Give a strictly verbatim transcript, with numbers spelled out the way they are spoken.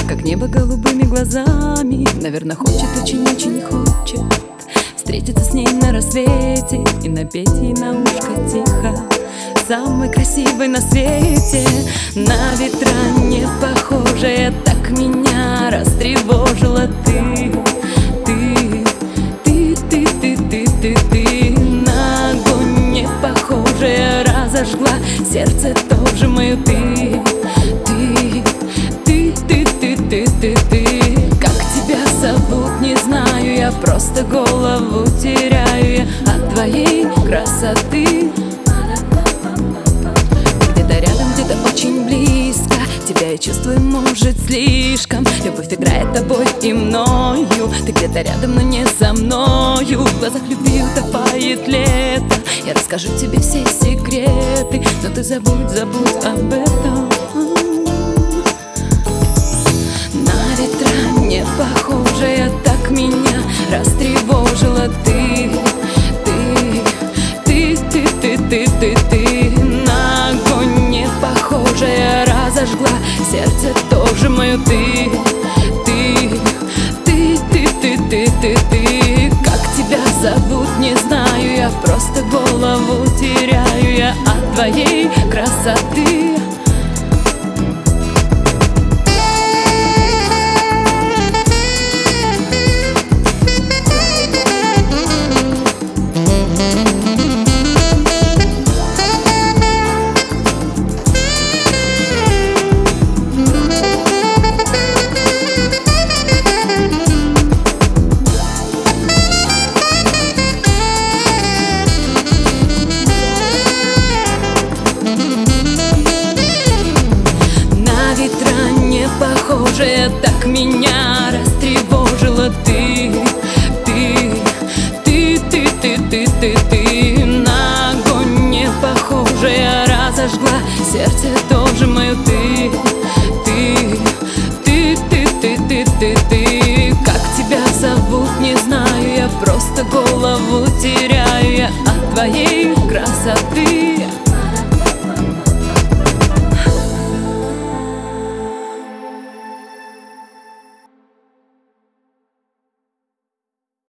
как небо голубыми глазами. Наверное, хочет, очень-очень хочет встретиться с ней на рассвете и напеть ей на ушко тихо, самой красивой на свете. На ветра не похожая, так меня растревожила ты. Ты, ты, ты, ты, ты, ты, ты. На огонь не похожая, разожгла сердце тоже мое ты. Ты, ты, ты, ты, ты, ты, ты. Как тебя зовут, не знаю, я просто голову теряю я от твоей красоты. Где-то рядом, где-то очень близко, тебя я чувствую, может, слишком. Любовь играет тобой и мною. Ты где-то рядом, но не за мною. В глазах любви утопает лето. Я расскажу тебе все секреты, но ты забудь, забудь об этом. На ветра не похожая, так меня растревожила ты. Ты, ты, ты, ты, ты, ты, ты. На огонь не похожая, разожгла сердце тоже мое ты. Ты, ты, ты, ты, ты, ты, ты. Как тебя зовут, не знаю, я просто голову теряю я от твоей красоты. Похожая, так меня